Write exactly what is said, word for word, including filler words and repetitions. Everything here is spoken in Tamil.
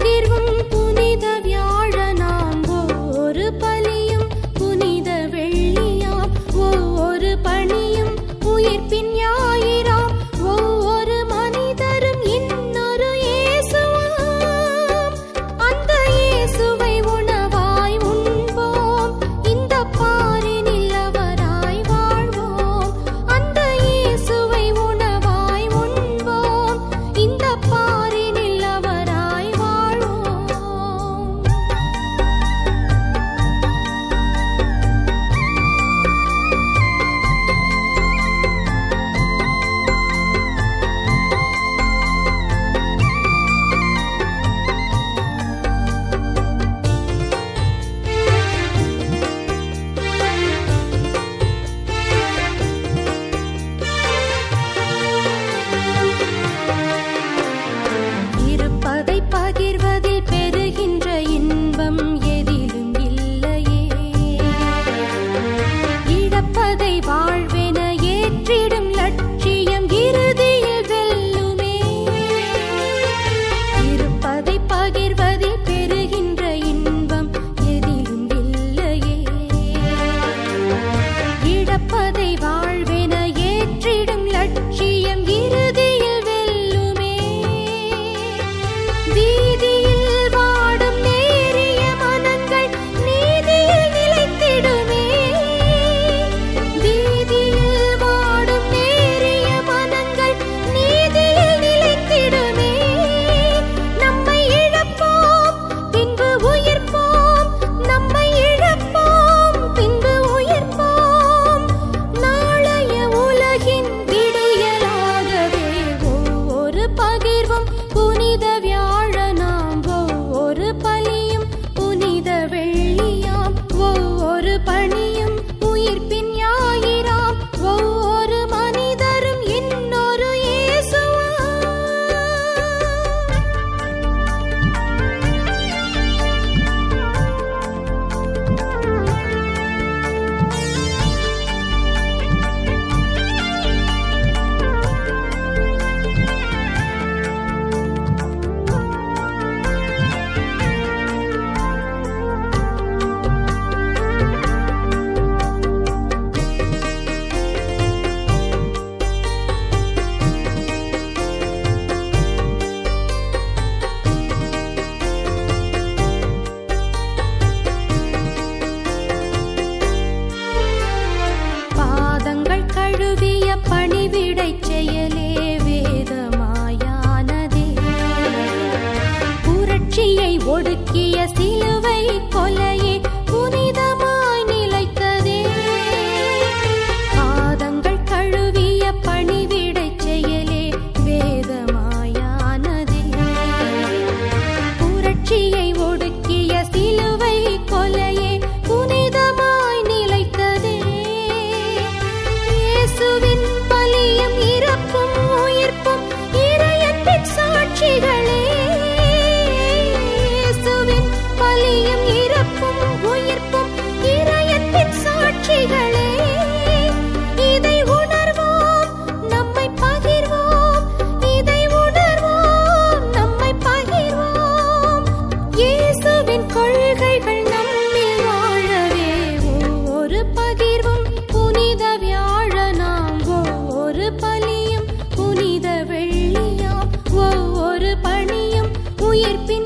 பகிர்வும் புனித வியாழனாம் ஒவ்வொரு பலியும் புனித வெள்ளியாம் ஒவ்வொரு பணியும் உயிர்ப்பின் ஞாயிறாம் ஒவ்வொரு மனிதரும் இன்னொரு இயேசுவாம். அந்த இயேசுவை உணவாய் உண்போம், இந்த பாரினில் அவராய் வாழ்வோம். அந்த இயேசுவை உணவாய் உண்போம், இந்த பாரினில் அவராய் வாழ்வோம். இருப்பதை பகிர்வதில் பெறுகின்ற இன்பம் எதிலும் இல்லையே. இழப்பதை வாழ்வென ஏற்றிடும் லட்சியம் இறுதியில் வெல்லுமே. இருப்பதை பகிர்வதில் பெறுகின்ற இன்பம் எதிலும் இல்லையே. இழப்பதை வாழ்வென ஏற்றிடும் லட்சியம் இறுதியில் வெல்லுமே. வீதியில் வாடும் நேரிய மனங்கள் நீதியில் நிலைத்திடுமே. வீதியில் வாடும் நேரிய மனங்கள் நீதியில் நிலைத்திடுமே. நம்மை இழப்போம் பின்பு உயிர்ப்போம், நம்மை இழப்போம் பின்பு உயிர்ப்போம். நாளைய உலகின் விடியலாகவே ஒவ்வொரு பகிர்வும் புனித வியாழனாம் ஒவ்வொரு பலியும் புனித வெள்ளியாம் ஒவ்வொரு பணியும் உயிர்ப்பின் ஞாயிறாம் ஒவ்வொரு மனிதரும் இன்னொரு இயேசுவாம். பாதங்கள் கழுவிய பணிவிடைச் செயலே வேதமாயானதே. புரட்சியை ஒடுக்கிய சிலுவை கொலையே புனிதமாய் நிலைத்ததே. பாதங்கள் கழுவிய பணிவிடைச் செயலே வேதமாயானதே. புரட்சியை ஒடுக்கிய சிலுவை கொலையே புனிதமாய் நிலைத்ததே. இயேசுவின் பலியும் இறப்பும் உயிர்ப்பும் இறையன்பின் சாட்சிகளே. இயேசுவின் பலியும் இறப்பும் உயிர்ப்பும் இறையன்பின் சாட்சிகளே. இதை உணர்வோம், நம்மை பகிர்வோம், இதை உணர்வோம், நம்மை பகிர்வோம். இயேசுவின் கொள்கைகள் நம்மில் வாழவே ஒவ்வொரு பகிர்வும் புனித வியாழனாம் ஒவ்வொரு பலியும் புனித வெள்ளியாம் ஒவ்வொரு பணியும் உயிர்ப்பின்